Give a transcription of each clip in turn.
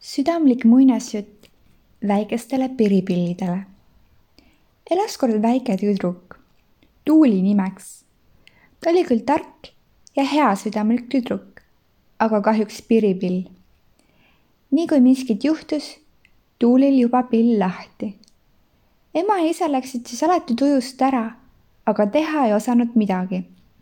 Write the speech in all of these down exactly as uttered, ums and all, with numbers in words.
Südamlik muinasjutt väikestele piripillidele. Elas kord väike tüdruk, Tuuli nimeks. Ta oli küll tark ja heasüdamlik tüdruk, aga kahjuks piripill. Nii kui miskit juhtus, Tuulil juba pill lahti. Ema ja isa läksid siis alati tujust ära, aga teha ei osanud midagi.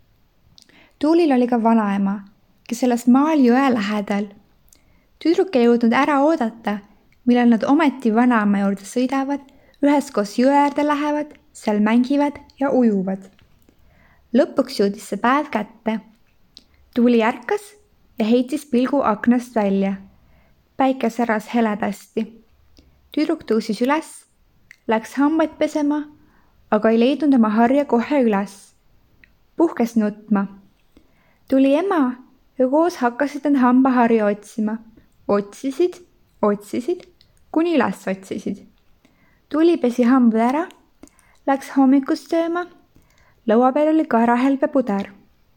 Tuulil oli ka vanaema, kes elas maal jõe lähedal. Tüdruk ei jõudnud ära oodata, millal nad ometi vanaema juurde sõidavad, üheskoos jõe äärde lähevad, seal mängivad ja ujuvad. Lõpuks jõudis see päev kätte. Tuuli ärkas ja heitis pilgu aknast välja. Päike säras heledasti. Tüdruk tõusis üles, läks hambaid pesema, aga ei leidnud oma harja kohe üles. Puhkes nutma. Tuli ema ja koos hakkasid nad hambaharja otsima. Otsisid, otsisid, kuni üles otsisid. Tuli pesi hambad ära, läks hommikust sööma, lõua peal oli karahelbe puder.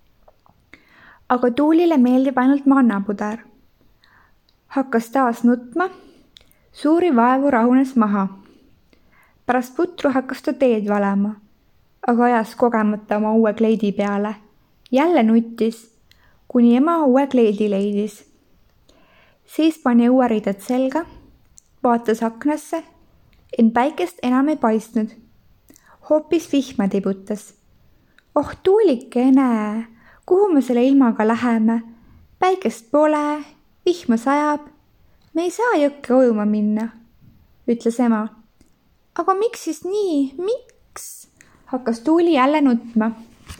Aga Tuulile meeldib ainult mannapuder. Hakkas taas nutma, suuri vaevu rahunes maha. Pärast putru hakkas ta teed valama, aga ajas kogemata oma uue kleidi peale. Jälle nuttis, kuni ema uue kleidi leidis. Siis pani uue riided selga, vaatas aknasse, ent päikest enam ei paistnud. Hoopis vihma tibutas. Oh Tuulikene, kuhu me selle ilmaga läheme? Päikest pole, vihma sajab. Me ei saa jõkke ujuma minna, ütles ema. Aga miks siis nii? Miks? Hakkas Tuuli jälle nutma.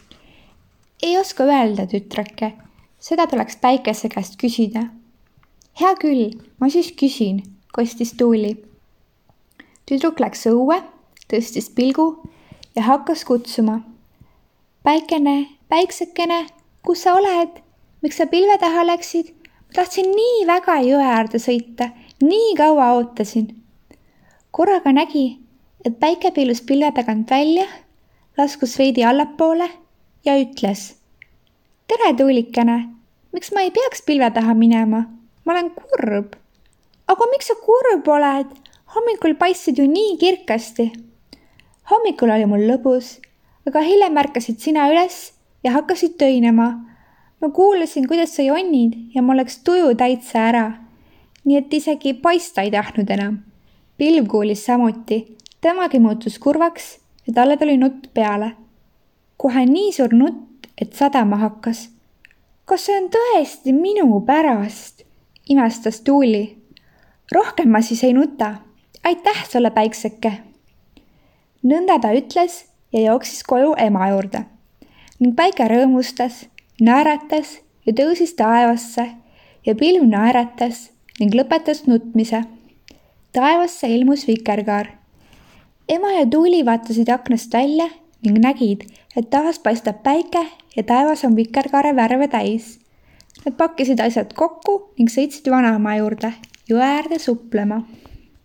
Ei oska öelda, tütrake. Seda tuleks päikese käest küsida. Hea küll, ma siis küsin, kostis Tuuli. Tüdruk läks õue, tõstis pilgu ja hakkas kutsuma. Päikene, päiksekene, kus sa oled? Miks sa pilve taha läksid? Ma tahtsin nii väga jõe äärde sõita, nii kaua ootasin. Korraga nägi, et päike piilus pilve tagant välja, laskus veidi allapoole ja ütles. Tere, Tuulikene, miks ma ei peaks pilve taha minema? Ma olen kurb. Aga miks sa kurb oled? Hommikul paistsid ju nii kirkasti. Hommikul oli mul lõbus, aga hiljem märkasid sina üles ja hakkasid töinema. Ma kuulasin, kuidas sa jonnid ja mul läks tuju täitsa ära. Nii et isegi paista ei tahtnud enam. Pilv kuulis samuti. Temagi muutus kurvaks ja talle tuli nutt peale. Kohe nii suur nutt, et sadama hakkas. Kas see on tõesti minu pärast? Imestas Tuuli. Rohkem ma siis ei nuta. Aitäh sulle, päikseke. Nõnda ta ütles ja jooksis koju ema juurde. Ning päike rõõmustas, naeratas ja tõusis taevasse ja pilv naeratas ning lõpetas nutmise. Taevasse ilmus vikerkaar. Ema ja Tuuli vaatasid aknast välja ning nägid, et taas paistab päike ja taevas on vikerkaare värve täis. Nad pakkisid asjad kokku ning sõitsid vanaema juurde jõe äärde suplema.